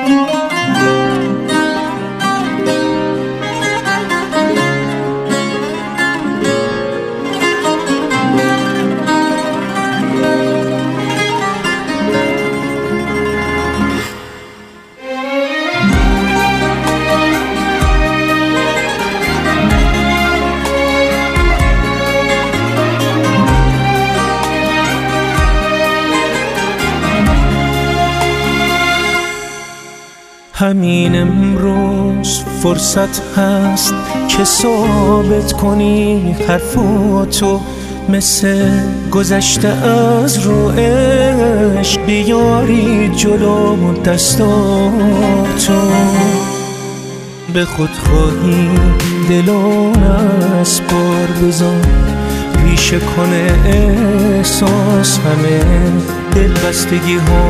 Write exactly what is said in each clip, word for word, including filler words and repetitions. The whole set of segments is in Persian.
همین امروز فرصت هست که ثابت کنی حرفاتو، مثل گذشته از رو عشق بیاری جلو دستاتو. به خود خواهی دلان از بار بزن، ریشه کنه احساس همه دل بستگی ها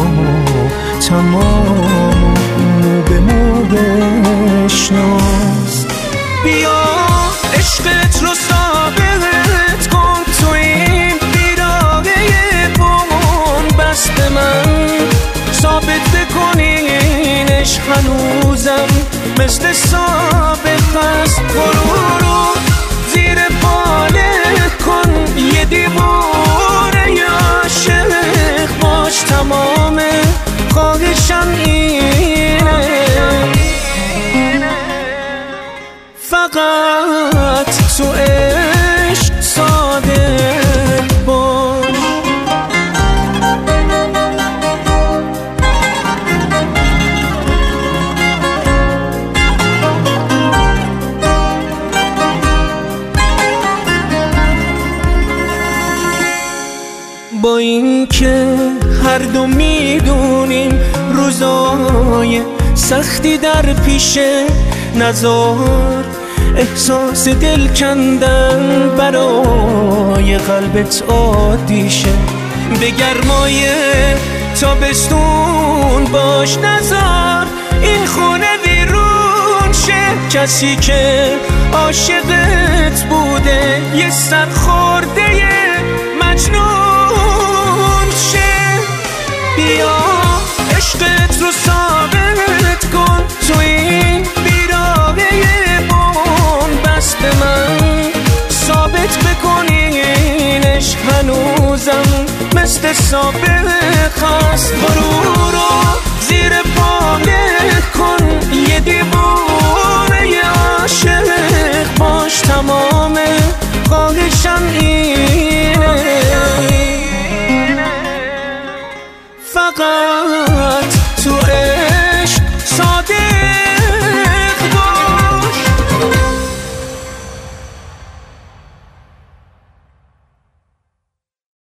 تمام مو به مو بشناس. بیا عشقت رو ثابت کن تو این بیراقه بون بست من، ثابت بکنینش هنوزم مثل سابق هست. برو رو زیر بالت کن یه دیواره یا عاشق باش، تمام خواهشم اینه، فقط تو عشق صادق باش. با این که هر دو میدونیم روزای سختی در پیشه، نزار احساس دل کندن برای قلبت عادیشه. به گرمای تابستون باش، نزار این خونه ویرون شه. کسی که عاشقت بوده یه سرخورده مجنون شه. بیا عشقت رو ثابت کن تو این بیراقه بون بست من، ثابت بکنینش هنوزم مثل سابق هست. برو رو